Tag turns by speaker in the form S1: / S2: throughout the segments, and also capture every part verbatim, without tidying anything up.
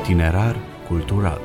S1: Itinerar cultural.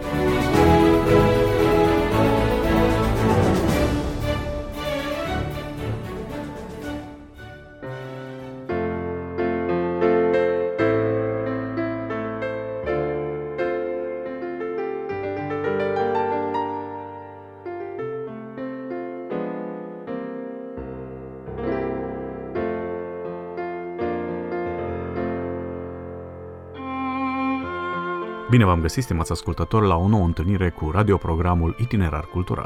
S1: Bine v-am găsit, stimați ascultători, la o nouă întâlnire cu radioprogramul Itinerar Cultural.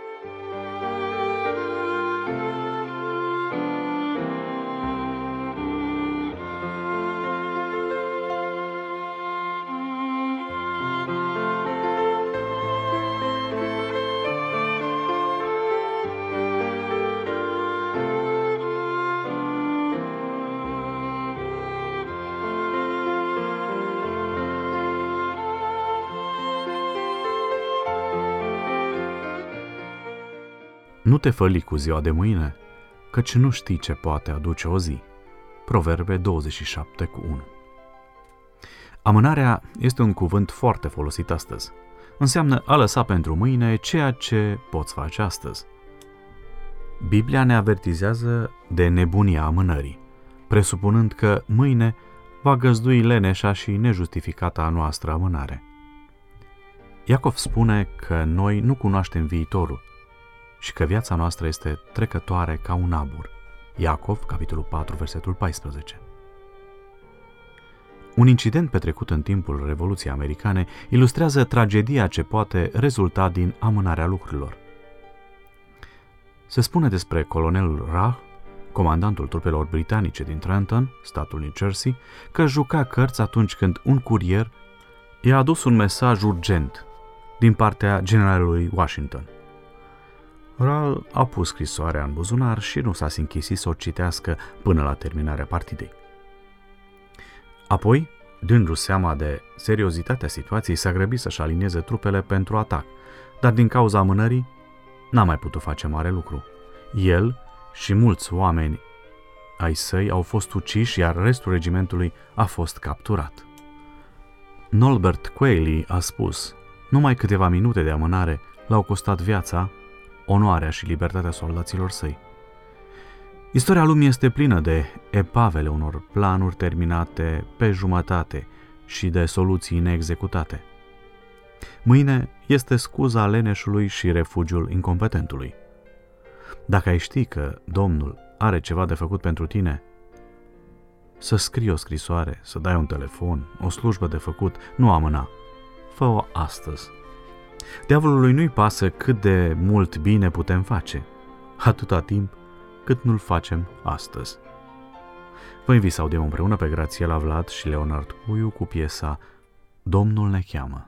S1: Nu te făli cu ziua de mâine, căci nu știi ce poate aduce o zi. Proverbe douăzeci și șapte cu unu. Amânarea este un cuvânt foarte folosit astăzi. Înseamnă a lăsa pentru mâine ceea ce poți face astăzi. Biblia ne avertizează de nebunia amânării, presupunând că mâine va găzdui leneșa și nejustificata a noastră amânare. Iacov spune că noi nu cunoaștem viitorul și că viața noastră este trecătoare ca un abur. Iacov, capitolul patru, versetul paisprezece. Un incident petrecut în timpul Revoluției Americane ilustrează tragedia ce poate rezulta din amânarea lucrurilor. Se spune despre colonelul Rah, comandantul trupelor britanice din Trenton, statul New Jersey, că juca cărți atunci când un curier i-a adus un mesaj urgent din partea generalului Washington. Ral a pus scrisoarea în buzunar și nu s-a închisit să o citească până la terminarea partidei. Apoi, dându-și seama de seriozitatea situației, s-a grăbit să-și alinieze trupele pentru atac, dar din cauza amânării n-a mai putut face mare lucru. El și mulți oameni ai săi au fost uciși, iar restul regimentului a fost capturat. Norbert Quayle a spus: numai câteva minute de amânare l-au costat viața, onoarea și libertatea soldaților săi. Istoria lumii este plină de epavele unor planuri terminate pe jumătate și de soluții neexecutate. Mâine este scuza leneșului și refugiul incompetentului. Dacă ai ști că Domnul are ceva de făcut pentru tine, să scrii o scrisoare, să dai un telefon, o slujbă de făcut, nu amâna. Fă-o astăzi. Diavolului nu-i pasă cât de mult bine putem face, atâta timp cât nu-l facem astăzi. Vă invit să audiem împreună pe Grațiela Vlad și Leonard Puiu cu piesa Domnul ne cheamă.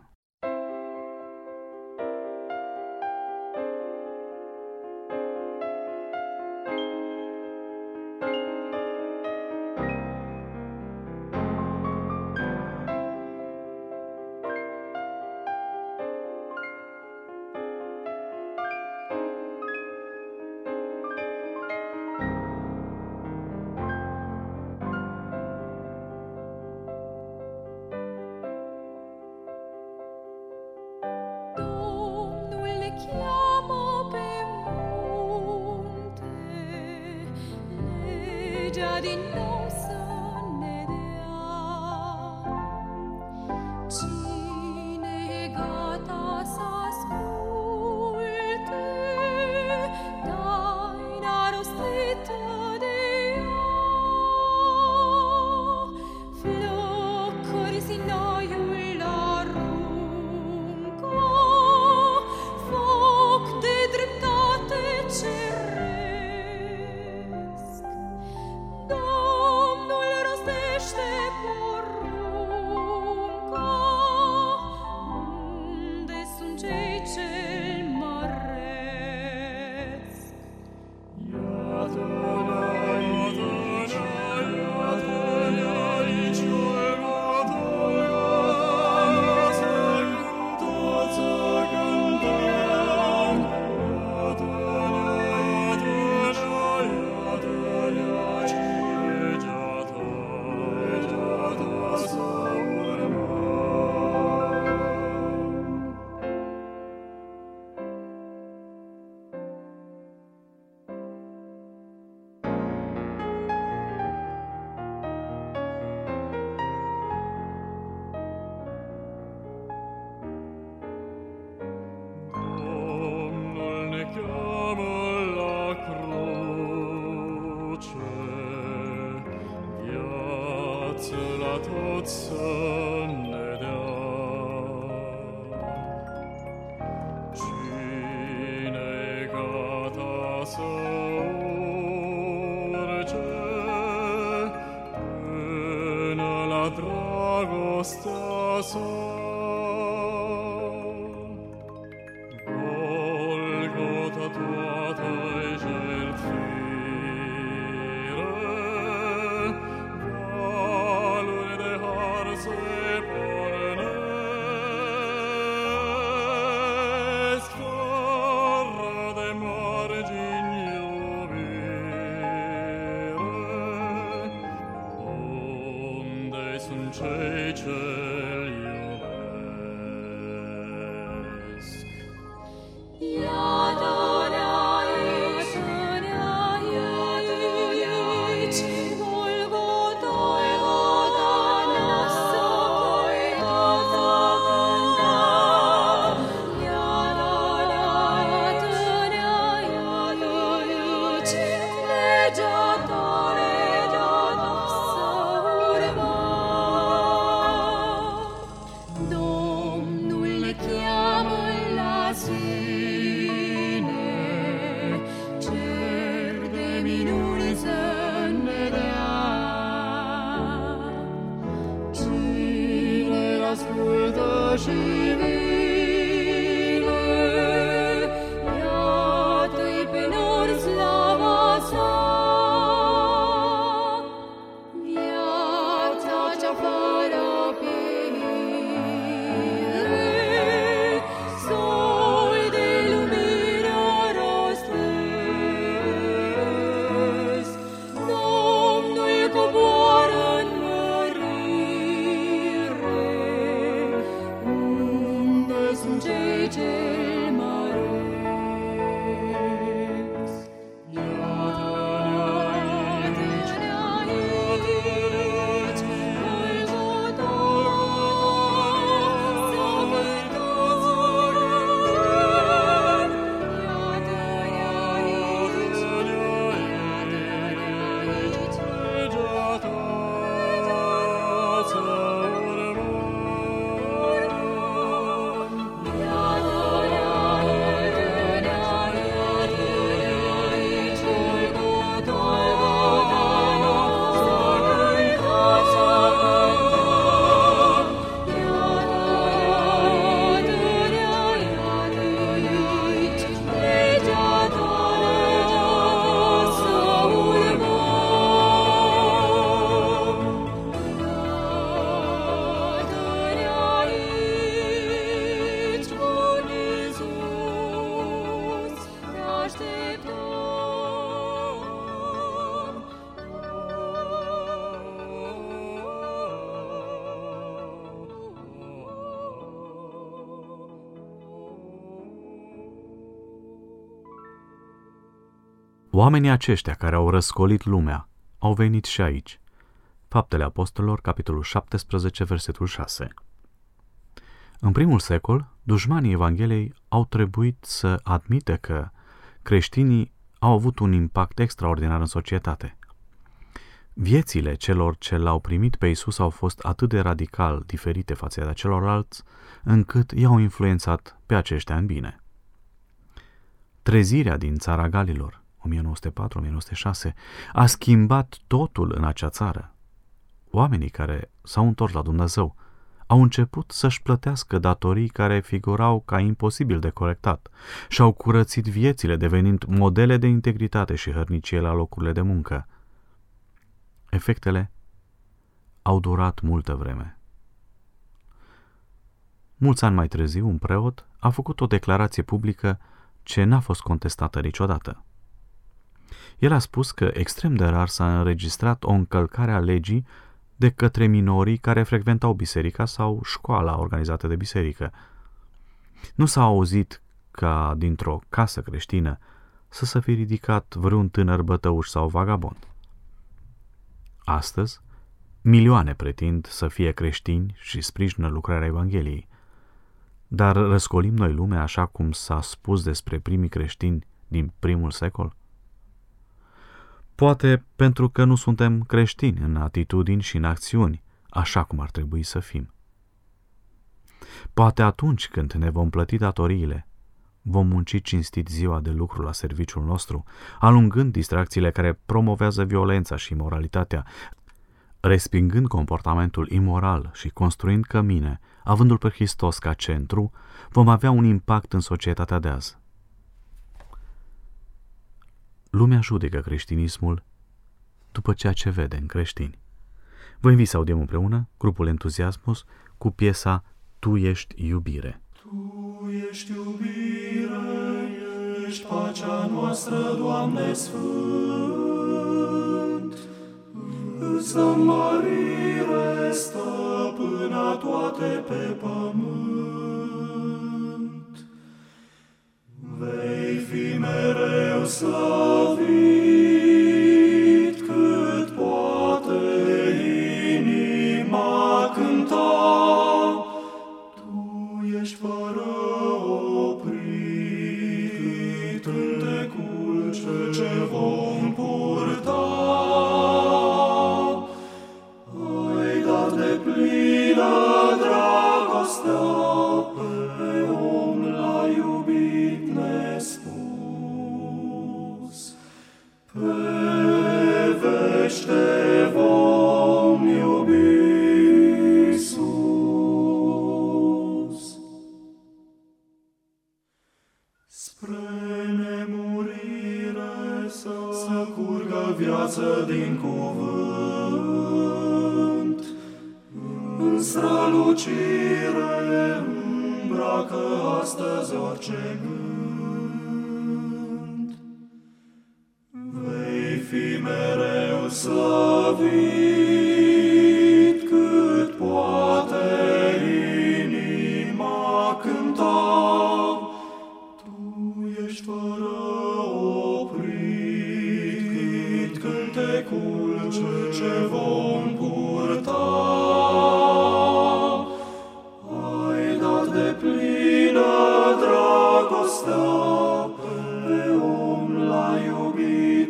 S2: Din nou să ne dea. Cine e gata să asculte taina rostită de ea? Flăcări Sinaiul aruncă, foc de dreptate ceresc. Domnul rostește porunca, unde sunt cei ce-l măresc. Iată-ne aici, iată-ne aici, iată-ne să cântăm, să cântăm. Iată-ne aici, iată-ne aici, legea ta, legea ta să urmăm. tot să ne dea. Cine-i gata să urce până la dragostea sa? Golgota toată-i jertfire, valuri de har se pornesc, fără de margini iubire. Unde sunt cei ce-L iubesc?
S3: Iată-ne aici, iată-ne aici, Golgota, Golgota, noastră voiată cânta. Iată-ne, iată-ne, iată aici, legea ta, legea ta să urmăm. Domnul ne cheamă la sine, cer de minuni să ne dea. Cine-l ascultă și vine, iată-i pe nori slava sa. Viața cea fără pierire, sol de lumină rostesc. Domnul coboară în mărire, unde sunt cei ce-L măresc? Iată-ne aici, Golgota, să cântăm. Iată-ne aici, iată-ne aici,
S2: Legea ta să urmăm.
S3: iată-ne aici, Golgota, Golgota, să cântăm, să cântăm. Iată-ne, iată aici, legea ta, legea ta să urmăm. Iată-ne aici, Bun Iisus, te așteptăm.
S1: Oamenii aceștia care au răscolit lumea au venit și aici. Faptele Apostolilor, capitolul șaptesprezece, versetul șase. În primul secol, dușmanii Evangheliei au trebuit să admită că creștinii au avut un impact extraordinar în societate. Viețile celor ce l-au primit pe Iisus au fost atât de radical diferite față de celorlalți, încât i-au influențat pe aceștia în bine. Trezirea din țara Galilor, o mie nouă sute patru - o mie nouă sute șase, a schimbat totul în acea țară. Oamenii care s-au întors la Dumnezeu au început să-și plătească datorii care figurau ca imposibil de corectat și au curățit viețile, devenind modele de integritate și hărnicie la locurile de muncă. Efectele au durat multă vreme. Mulți ani mai târziu, un preot a făcut o declarație publică ce n-a fost contestată niciodată. El a spus că extrem de rar s-a înregistrat o încălcare a legii de către minorii care frecventau biserica sau școala organizată de biserică. Nu s-a auzit ca dintr-o casă creștină să se fi ridicat vreun tânăr bătăuș sau vagabond. Astăzi, milioane pretind să fie creștini și sprijină lucrarea Evangheliei. Dar răscolim noi lumea așa cum s-a spus despre primii creștini din primul secol? Poate pentru că nu suntem creștini în atitudini și în acțiuni, așa cum ar trebui să fim. Poate atunci când ne vom plăti datoriile, vom munci cinstit ziua de lucru la serviciul nostru, alungând distracțiile care promovează violența și imoralitatea, respingând comportamentul imoral și construind cămine, avându-L pe Hristos ca centru, vom avea un impact în societatea de azi. Lumea judecă creștinismul după ceea ce vede în creștini. Vă invit să audiem împreună grupul Entuziasmus cu piesa Tu ești iubire.
S4: Tu ești iubire, ești pacea noastră, Doamne Sfânt. Îți dăm mărire, stăpâna toate pe pământ. Vei fi mereu slăvit, cât poate inima cânta. Tu ești fără oprit, cântecul ce vom purta. Ai dat de plină dragostea, pe om l-ai iubit nespus. Pe veci te vom iubi, Iisus. Spre nemurire să curgă viață din cuvânt, în strălucire îmbracă astăzi orice gând. Vei fi mereu slăvit, cât poate inima cânta. Tu ești fără oprit, cântecul ce vom purta. Ai dat de plină dragostea, pe om l-ai iubit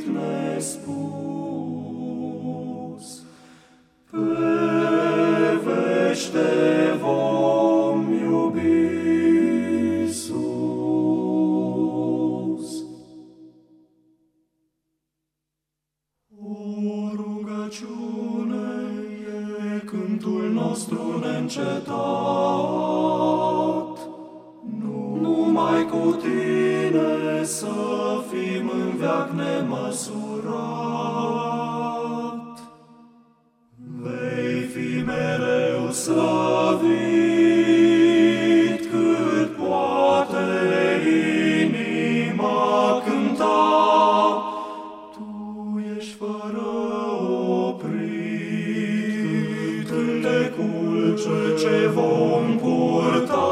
S4: nespus. Pe veci te vom iubi, Iisus. O rugăciune e cântul nostru neîncetat, numai cu tine să fim în veac nemăsurat. Vei fi mereu slăvit, cât poate inima cânta. Tu ești fără oprit, cântecul ce vom purta.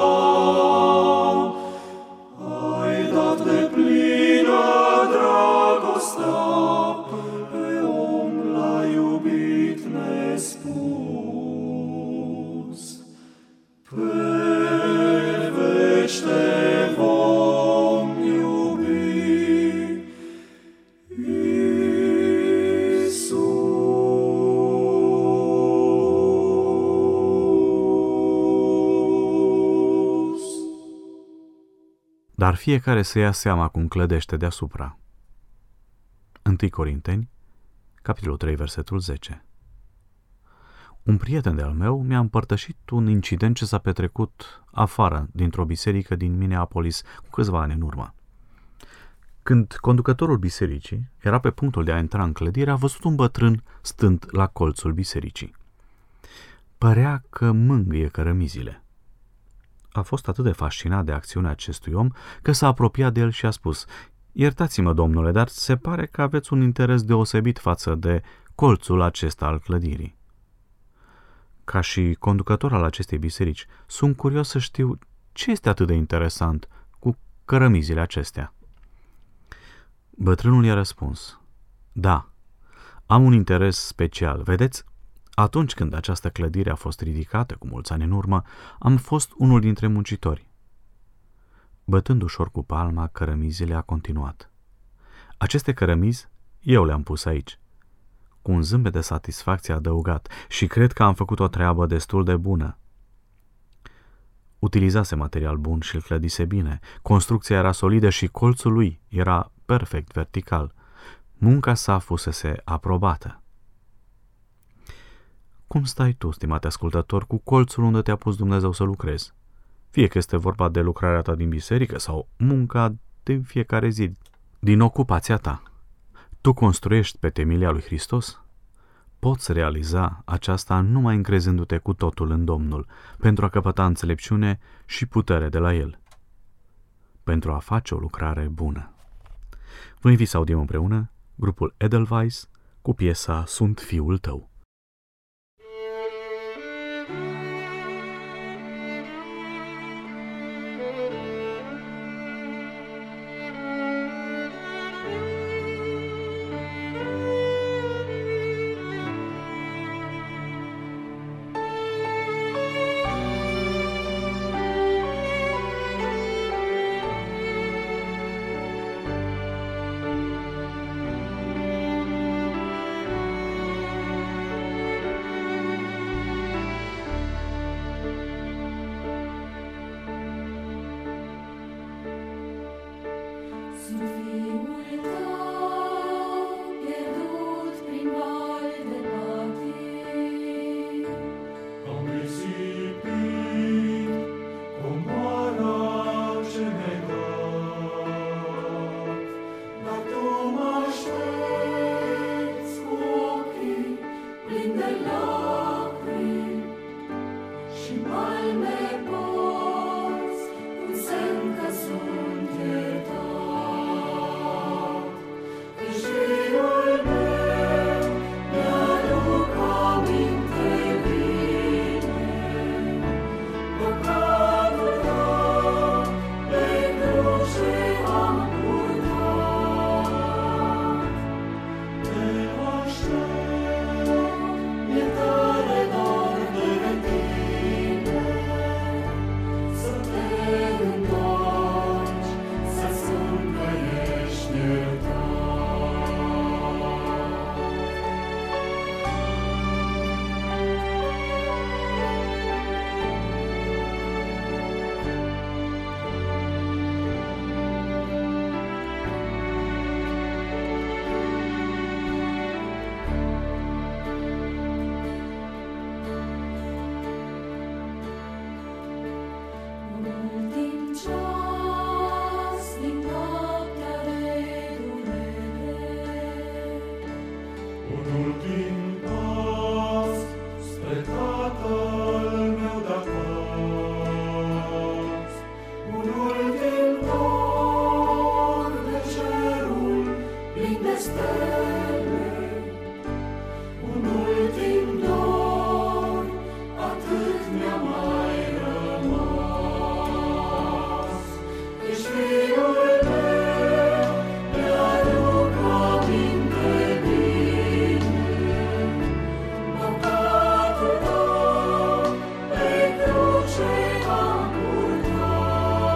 S4: Ai dat de plină dragostea, pe om l-ai iubit nespus. Pe veci te vom iubi, Iisus.
S1: Dar fiecare să ia seama cum clădește deasupra. întâi Corinteni, capitolul trei, versetul zece. Un prieten de-al meu mi-a împărtășit un incident ce s-a petrecut afară dintr-o biserică din Minneapolis cu câțiva ani în urmă. Când conducătorul bisericii era pe punctul de a intra în clădire, a văzut un bătrân stând la colțul bisericii. Părea că mângâie cărămizile. A fost atât de fascinat de acțiunea acestui om că s-a apropiat de el și a spus: „Iertați-mă, domnule, dar se pare că aveți un interes deosebit față de colțul acesta al clădirii. Ca și conducător al acestei biserici, sunt curios să știu ce este atât de interesant cu cărămizile acestea.” Bătrânul i-a răspuns: „Da, am un interes special. Vedeți, atunci când această clădire a fost ridicată cu mulți ani în urmă, am fost unul dintre muncitori.” Bătând ușor cu palma cărămizile, a continuat: „Aceste cărămizi eu le-am pus aici. Cu un zâmbet de satisfacție adăugat: și cred că am făcut o treabă destul de bună. Utilizase material bun și îl clădise bine. Construcția era solidă și colțul lui era perfect vertical. Munca sa fusese aprobată. Cum stai tu, stimate ascultător, cu colțul unde te-a pus Dumnezeu să lucrezi? Fie că este vorba de lucrarea ta din biserică sau munca din fiecare zi, din ocupația ta. Tu construiești pe temelia lui Hristos? Poți realiza aceasta numai încrezându-te cu totul în Domnul, pentru a căpăta înțelepciune și putere de la El, pentru a face o lucrare bună. Vă invit să audiem împreună grupul Edelweiss cu piesa Sunt Fiul Tău.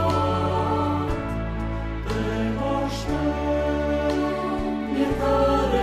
S4: Tare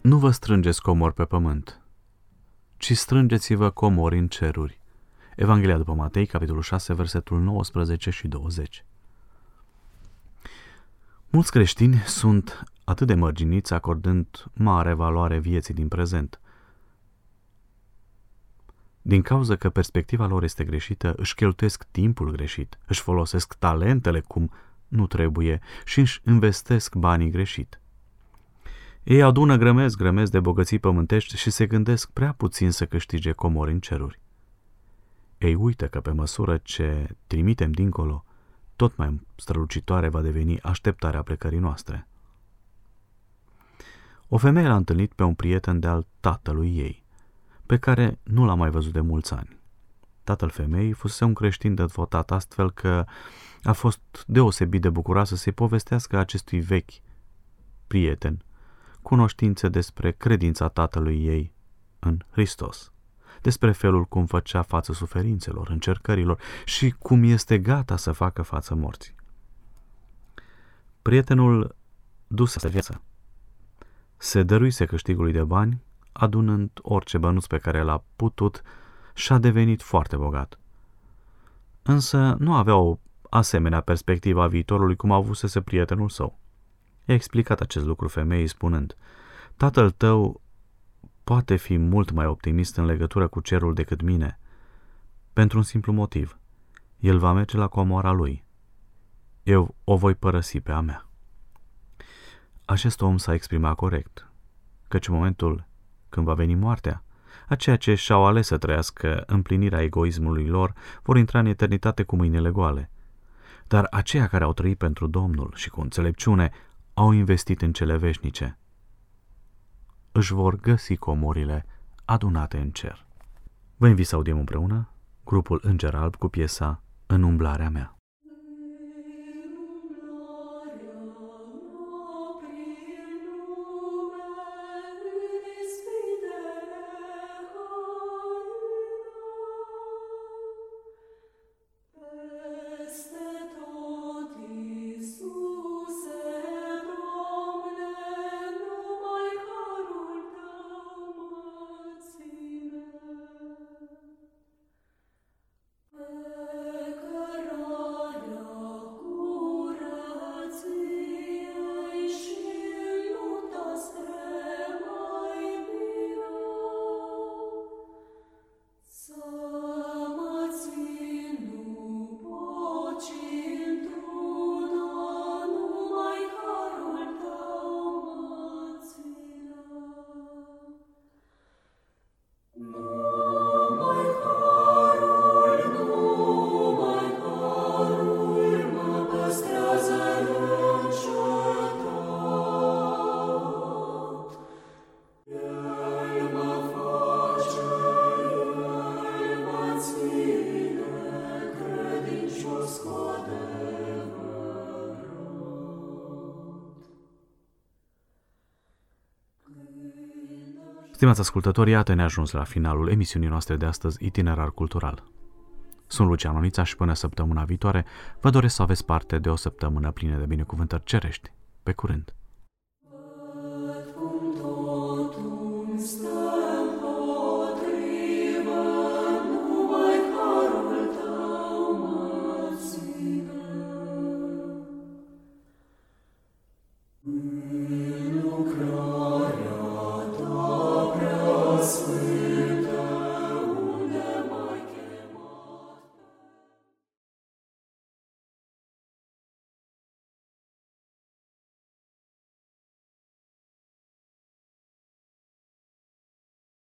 S1: Nu vă strângeți comori pe pământ, ci strângeți-vă comori în ceruri. Evanghelia după Matei, capitolul șase, versetul nouăsprezece și douăzeci. Mulți creștini sunt atât de mărginiți, acordând mare valoare vieții din prezent. Din cauza că perspectiva lor este greșită, își cheltuiesc timpul greșit, își folosesc talentele cum nu trebuie și își investesc banii greșit. Ei adună grămezi, grămezi de bogății pământești și se gândesc prea puțin să câștige comori în ceruri. Ei uită că pe măsură ce trimitem dincolo, tot mai strălucitoare va deveni așteptarea plecării noastre. O femeie l-a întâlnit pe un prieten de-al tatălui ei, pe care nu l-a mai văzut de mulți ani. Tatăl femeii fusese un creștin devotat, astfel că a fost deosebit de bucuros să se povestească acestui vechi prieten cunoștințe despre credința tatălui ei în Hristos, despre felul cum făcea față suferințelor, încercărilor și cum este gata să facă față morții. Prietenul duse viață. Se dăruise câștigului de bani, adunând orice bănuț pe care l-a putut și a devenit foarte bogat. Însă nu avea o asemenea perspectivă a viitorului cum avusese prietenul său. I-a explicat acest lucru femeii spunând: tatăl tău poate fi mult mai optimist în legătură cu cerul decât mine, pentru un simplu motiv. El va merge la comoara lui. Eu o voi părăsi pe a mea. Acest om s-a exprimat corect, căci în momentul când va veni moartea, aceia ce și-au ales să trăiască împlinirea egoismului lor vor intra în eternitate cu mâinile goale. Dar aceia care au trăit pentru Domnul și cu înțelepciune au investit în cele veșnice, își vor găsi comorile adunate în cer. Vă invit să audiem împreună grupul Înger Alb cu piesa În umblarea mea. Stimați ascultători, iată ne-a ajuns la finalul emisiunii noastre de astăzi, Itinerar Cultural. Sunt Lucian Onița și până săptămâna viitoare vă doresc să aveți parte de o săptămână plină de binecuvântări cerești. Pe curând!